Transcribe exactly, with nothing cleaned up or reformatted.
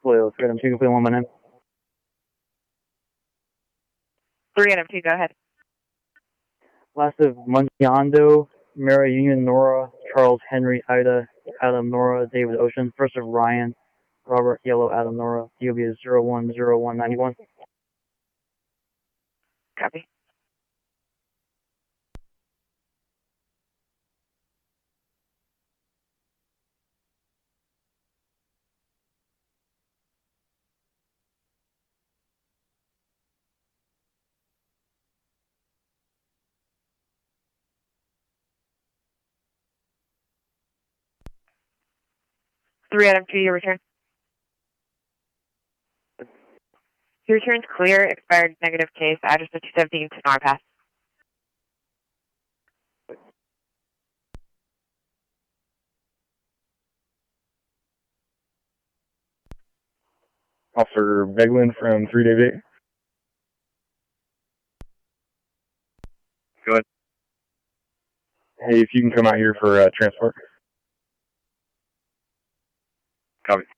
Blue, three Adam two, complete one minute. three Adam two, go ahead. Last of Mungiando, Mara Union, Nora, Charles, Henry, Ida, Adam, Nora, David, Ocean. First of Ryan, Robert, Yellow, Adam, Nora. D O B is zero one zero one nine one. Copy. three Adam two, your return. Your return's clear, expired negative case, address of two seventeen Sonora Pass. Officer Beglin from three David eight. Go ahead. Hey, if you can come out here for uh, transport. Copy.